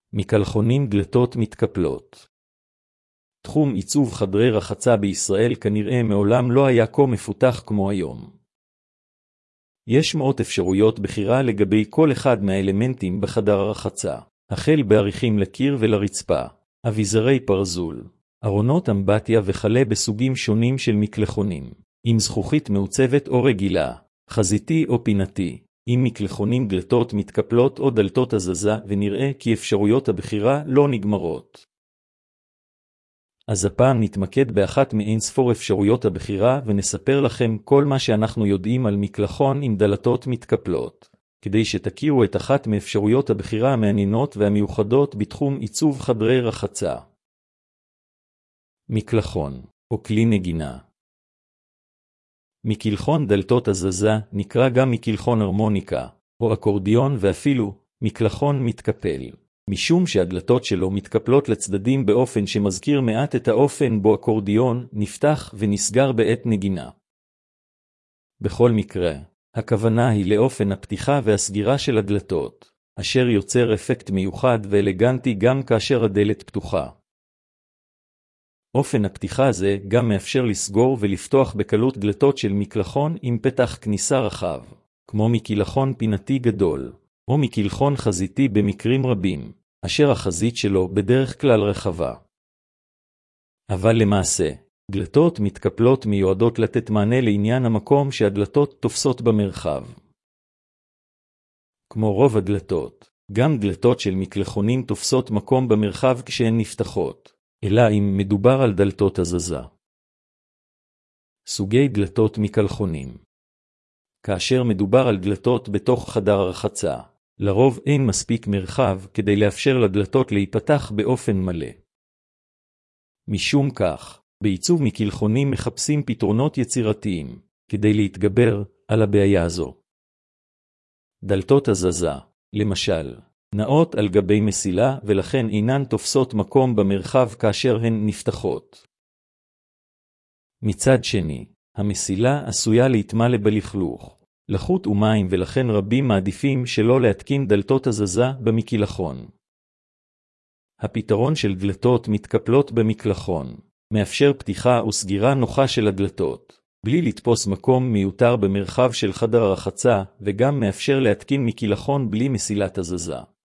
מקלחונים דלתות מתקפלות. תחום עיצוב חדרי רחצה בישראל כנראה מעולם לא היה כה מפותח כמו היום. יש מאות אפשרויות בחירה לגבי כל אחד מהאלמנטים בחדר הרחצה, החל בעריכים לקיר ולרצפה, אביזרי פרזול, ארונות אמבטיה וכלה בסוגים שונים של מקלחונים, עם זכוכית מעוצבת או רגילה, חזיתי או פינתי, עם מקלחונים דלתות מתקפלות או דלתות הזזה, ונראה כי אפשרויות הבחירה לא נגמרות. אז הפעם נתמקד באחת מאין ספור אפשרויות הבחירה ונספר לכם כל מה שאנחנו יודעים על מקלחון עם דלתות מתקפלות, כדי שתכירו את אחת מאפשרויות הבחירה המעניינות והמיוחדות בתחום עיצוב חדרי רחצה. מקלחון, או כלי נגינה. מקלחון דלתות הזזה נקרא גם מקלחון הרמוניקה, או אקורדיון, ואפילו מקלחון מתקפל, משום שהדלתות שלו מתקפלות לצדדים באופן שמזכיר מעט את האופן בו אקורדיון נפתח ונסגר בעת נגינה. בכל מקרה, הכוונה היא לאופן הפתיחה והסגירה של הדלתות, אשר יוצר אפקט מיוחד ואלגנטי גם כאשר הדלת פתוחה. אופן הפתיחה הזה גם מאפשר לסגור ולפתוח בקלות דלתות של מקלחון עם פתח כניסה רחב, כמו מקלחון פינתי גדול, או מקלחון חזיתי במקרים רבים, אשר החזית שלו בדרך כלל רחבה. אבל למעשה, דלתות מתקפלות מיועדות לתת מענה לעניין המקום שהדלתות תופסות במרחב. כמו רוב הדלתות, גם דלתות של מקלחונים תופסות מקום במרחב כשהן נפתחות, אלא אם מדובר על דלתות הזזה. סוגי דלתות מקלחונים. כאשר מדובר על דלתות בתוך חדר הרחצה, לרוב אין מספיק מרחב כדי לאפשר לדלתות להיפתח באופן מלא. משום כך, בעיצוב מקלחונים מחפשים פתרונות יצירתיים, כדי להתגבר על הבעיה הזו. דלתות הזזה, למשל, נעות על גבי מסילה ולכן אינן תופסות מקום במרחב כאשר הן נפתחות. מצד שני, המסילה עשויה להתמלא בלכלוך, לחות ומים, ולכן רבים מעדיפים שלא להתקין דלתות הזזה במקלחון. הפתרון של דלתות מתקפלות במקלחון מאפשר פתיחה וסגירה נוחה של הדלתות, בלי לתפוס מקום מיותר במרחב של חדר הרחצה, וגם מאפשר להתקין מקלחון בלי מסילת הזזה.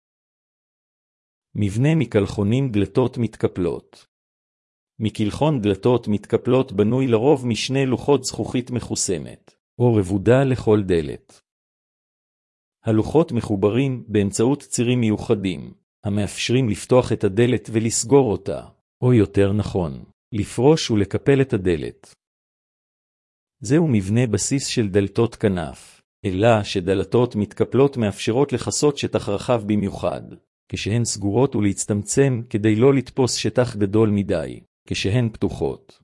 מבנה מקלחונים דלתות מתקפלות. מקלחון דלתות מתקפלות בנוי לרוב משני לוחות זכוכית מחוסמת, או רבודה לכל דלת. הלוחות מחוברים באמצעות צירים מיוחדים, המאפשרים לפתוח את הדלת ולסגור אותה, או יותר נכון, לפרוש ולקפל את הדלת. זהו מבנה בסיס של דלתות כנף, אלא שדלתות מתקפלות מאפשרות לחסות שטח רחב במיוחד, כשהן סגורות, ולהצטמצם כדי לא לתפוס שטח גדול מדי, כשהן פתוחות.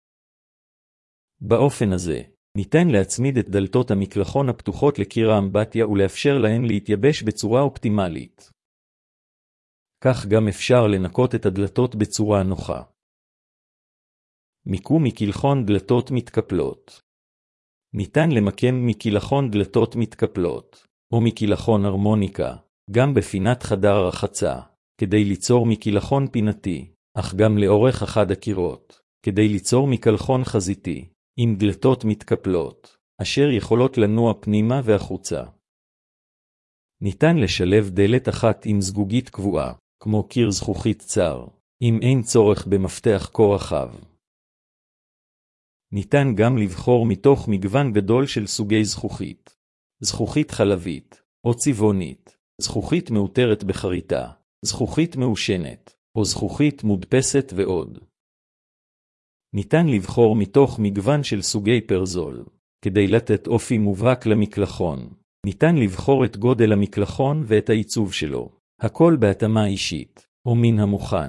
באופן הזה, ניתן להצמיד את דלתות המקלחון הפתוחות לקיר האמבטיה ולאפשר להן להתייבש בצורה אופטימלית. כך גם אפשר לנקות את הדלתות בצורה נוחה. מיקום מקלחון דלתות מתקפלות. ניתן למקם מקלחון דלתות מתקפלות, או מקלחון הרמוניקה, גם בפינת חדר הרחצה, כדי ליצור מקלחון פינתי, אך גם לאורך אחד הקירות, כדי ליצור מקלחון חזיתי, עם דלתות מתקפלות, אשר יכולות לנוע פנימה והחוצה. ניתן לשלב דלת אחת עם זגוגית קבועה, כמו קיר זכוכית צר, אם אין צורך במפתח כה רחב. ניתן גם לבחור מתוך מגוון גדול של סוגי זכוכית. זכוכית חלבית, או צבעונית, זכוכית מאותרת בחריטה, זכוכית מעושנת, או זכוכית מודפסת ועוד. ניתן לבחור מתוך מגוון של סוגי פרזול, כדי לתת אופי מובהק למקלחון. ניתן לבחור את גודל המקלחון ואת העיצוב שלו, הכל בהתאמה אישית, או מן המוכן.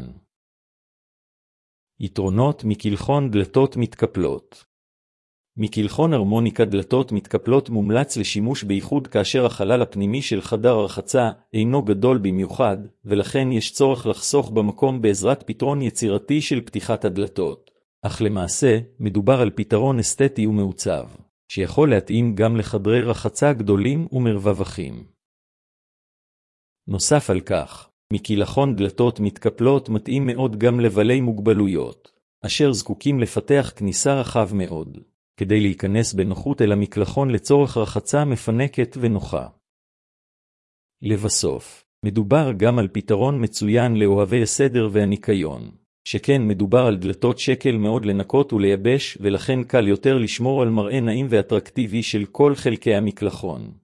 יתרונות מקלחון דלתות מתקפלות. מקלחון הרמוניקה דלתות מתקפלות מומלץ לשימוש בייחוד כאשר החלל הפנימי של חדר הרחצה אינו גדול במיוחד, ולכן יש צורך לחסוך במקום בעזרת פתרון יצירתי של פתיחת הדלתות. אך למעשה, מדובר על פתרון אסתטי ומעוצב, שיכול להתאים גם לחדרי רחצה גדולים ומרווחים. נוסף על כך, מקלחון דלתות מתקפלות מתאים מאוד גם לבעלי מוגבלויות, אשר זקוקים לפתח כניסה רחב מאוד, כדי להיכנס בנוחות אל המקלחון לצורך רחצה מפנקת ונוחה. לבסוף, מדובר גם על פתרון מצוין לאוהבי הסדר והניקיון, שכן מדובר על דלתות שקל מאוד לנקות ולייבש, ולכן קל יותר לשמור על מראה נעים ואטרקטיבי של כל חלקי המקלחון.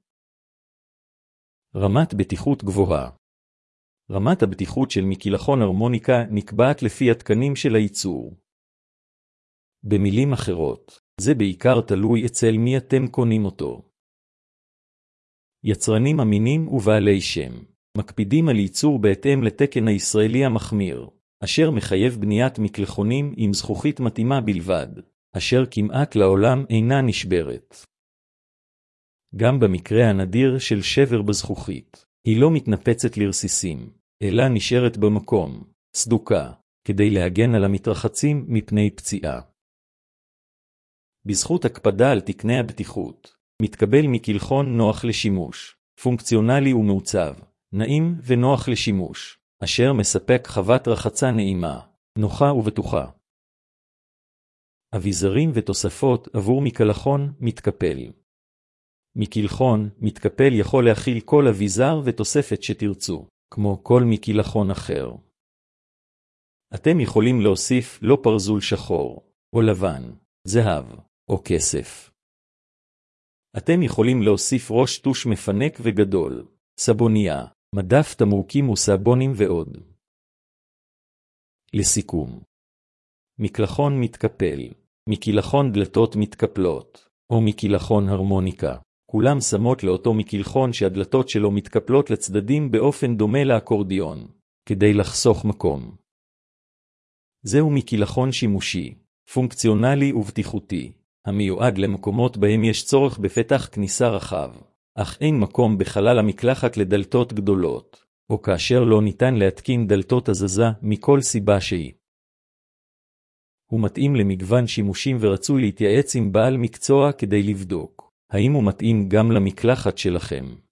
רמת בטיחות גבוהה. רמת הבטיחות של מקלחון הרמוניקה נקבעת לפי התקנים של הייצור. במילים אחרות, זה בעיקר תלוי אצל מי אתם קונים אותו. יצרנים אמינים ובעלי שם מקפידים על ייצור בהתאם לתקן הישראלי המחמיר, אשר מחייב בניית מקלחונים עם זכוכית מתאימה בלבד, אשר כמעט לעולם אינה נשברת. גם במקרה הנדיר של שבר בזכוכית, היא לא מתנפצת לרסיסים, אלא נשארת במקום, סדוקה, כדי להגן על המתרחצים מפני פציעה. בזכות הקפדה על תקני הבטיחות, מתקבל מקלחון נוח לשימוש, פונקציונלי ומעוצב, נעים ונוח לשימוש, אשר מספק חוות רחצה נעימה, נוחה ובטוחה. אביזרים ותוספות עבור מקלחון מתקפל. מקלחון מתקפל יכול להכיל כל אביזר ותוספת שתרצו, כמו כל מקלחון אחר. אתם יכולים להוסיף לא פרזול שחור, או לבן, זהב, או כסף. אתם יכולים להוסיף ראש טוש מפנק וגדול, סבונייה, מדף תמרוקים וסבונים ועוד. לסיכום, מקלחון מתקפל, מקלחון דלתות מתקפלות, או מקלחון הרמוניקה, כולם שמות לאותו מקלחון שהדלתות שלו מתקפלות לצדדים באופן דומה לאקורדיון, כדי לחסוך מקום. זהו מקלחון שימושי, פונקציונלי ובטיחותי, המיועד למקומות בהם יש צורך בפתח כניסה רחב, אך אין מקום בחלל המקלחת לדלתות גדולות, או כאשר לא ניתן להתקין דלתות הזזה מכל סיבה שהיא. הוא מתאים למגוון שימושים ורצוי להתייעץ עם בעל מקצוע כדי לבדוק, האם הוא מתאים גם למקלחת שלכם.